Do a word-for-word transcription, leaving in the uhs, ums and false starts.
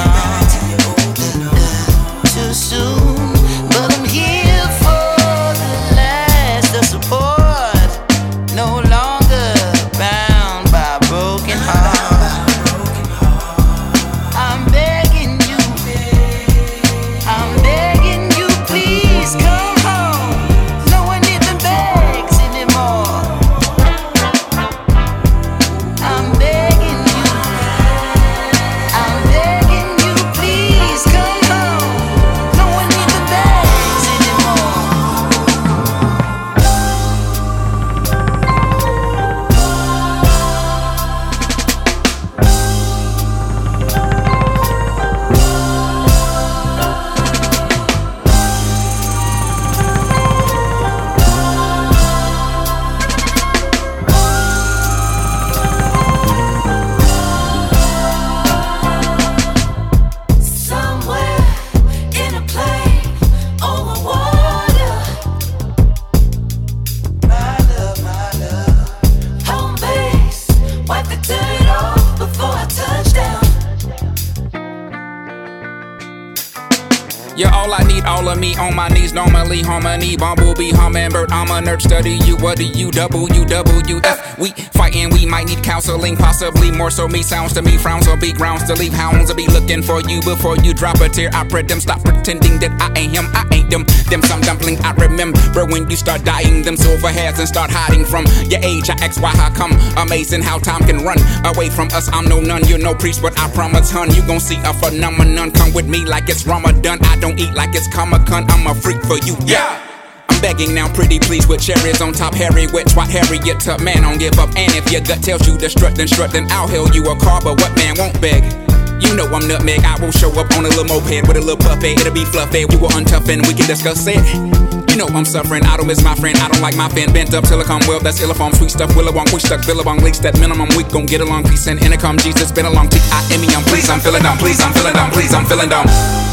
on. Too soon, but I'm here for the last of support. No longer bound by a broken heart. I'm begging you, I'm begging you, please come home. No one even begs anymore. I'm begging you, I'm begging you, please come home. No one even begs anymore. Somewhere in a plane over water. My love, my love. Home base, wipe the dirt off before I touch down. You're all I need, all of me on my knees, normally harmony, bumblebee, hummingbird, I'm a nerd, study you, what do you, W, W, F, we fighting, we might need counseling, possibly more so me, sounds to me, frowns on big grounds to leave, hounds will be looking for you before you drop a tear, I pray them, stop pretending that I ain't him, I ain't them, them some dumpling, I remember when you start dying, them silver hairs and start hiding from your age, I ask why, how come, amazing how time can run away from us, I'm no nun, you're no priest, but I promise, hun, you gon' see a phenomenon, come with me like it's Ramadan, I don't eat like it's Comic-Con, I'm a freak for you, yeah. I'm begging now, pretty please, with cherries on top, Harry wet, swat Harriet to man, don't give up. And if your gut tells you to strut, then strut, then I'll hail you a car, but what man won't beg? You know I'm nutmeg, I will show up on a little moped with a little puppet, it'll be fluffy, we will untough and we can discuss it. You know I'm suffering, I don't miss my friend, I don't like my fan, bent up till I come well, that's illifom, sweet stuff, Willabong, quick stuck, Billabong, leaks that minimum, we gon' get along, peace and intercom, Jesus, been a long T I M E, I'm pleased, I'm feeling dumb, please, I'm feeling dumb, please, I'm feeling dumb.